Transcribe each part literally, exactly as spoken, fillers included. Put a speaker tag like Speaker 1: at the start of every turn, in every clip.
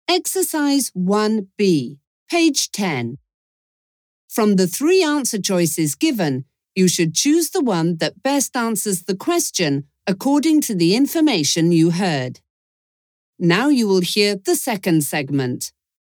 Speaker 1: Exercise one B, page ten. From the three answer choices given, you should choose the one that best answers the question according to the information you heard. Now you will hear the second segment.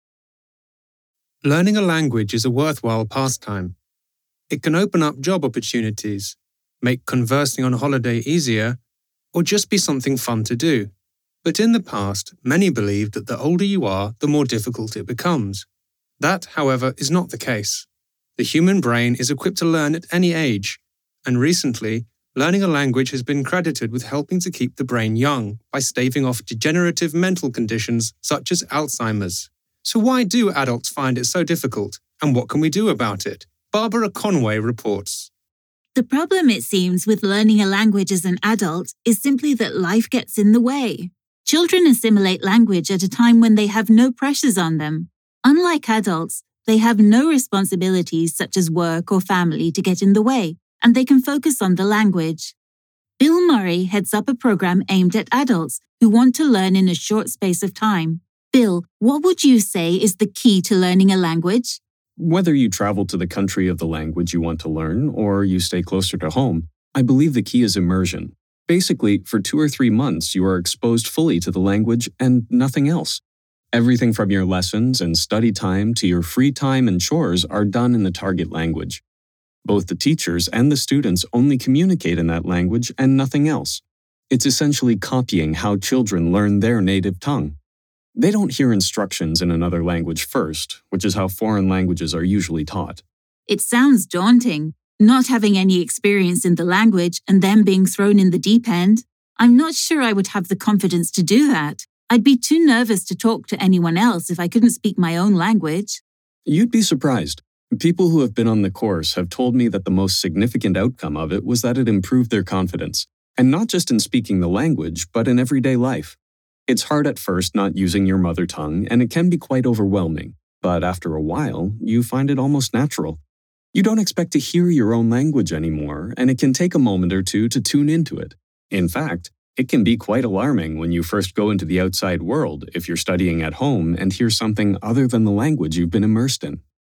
Speaker 2: Learning a language is a worthwhile pastime. It can open up job opportunities, make conversing on holiday easier, or just be something fun to do. But in the past, many believed that the older you are, the more difficult it becomes. That, however, is not the case. The human brain is equipped to learn at any age, and recently, learning a language has been credited with helping to keep the brain young by staving off degenerative mental conditions such as Alzheimer's. So why do adults find it so difficult, and what can we do about it? Barbara Conway reports.
Speaker 3: The problem, it seems, with learning a language as an adult is simply that life gets in the way. Children assimilate language at a time when they have no pressures on them. Unlike adults, they have no responsibilities such as work or family to get in the way, and they can focus on the language. Bill Murray heads up a program aimed at adults who want to learn in a short space of time. Bill, what would you say is the key to learning a language?
Speaker 4: Whether you travel to the country of the language you want to learn or you stay closer to home, I believe the key is immersion. Basically, for two or three months, you are exposed fully to the language and nothing else. Everything from your lessons and study time to your free time and chores are done in the target language. Both the teachers and the students only communicate in that language and nothing else. It's essentially copying how children learn their native tongue. They don't hear instructions in another language first, which is how foreign languages are usually taught.
Speaker 3: It sounds daunting, not having any experience in the language and then being thrown in the deep end. I'm not sure I would have the confidence to do that. I'd be too nervous to talk to anyone else if I couldn't speak my own language.
Speaker 4: You'd be surprised. People who have been on the course have told me that the most significant outcome of it was that it improved their confidence, and not just in speaking the language, but in everyday life. It's hard at first not using your mother tongue, and it can be quite overwhelming, but after a while, you find it almost natural. You don't expect to hear your own language anymore, and it can take a moment or two to tune into it. In fact, it can be quite alarming when you first go into the outside world if you're studying at home and hear something other than the language you've been immersed in.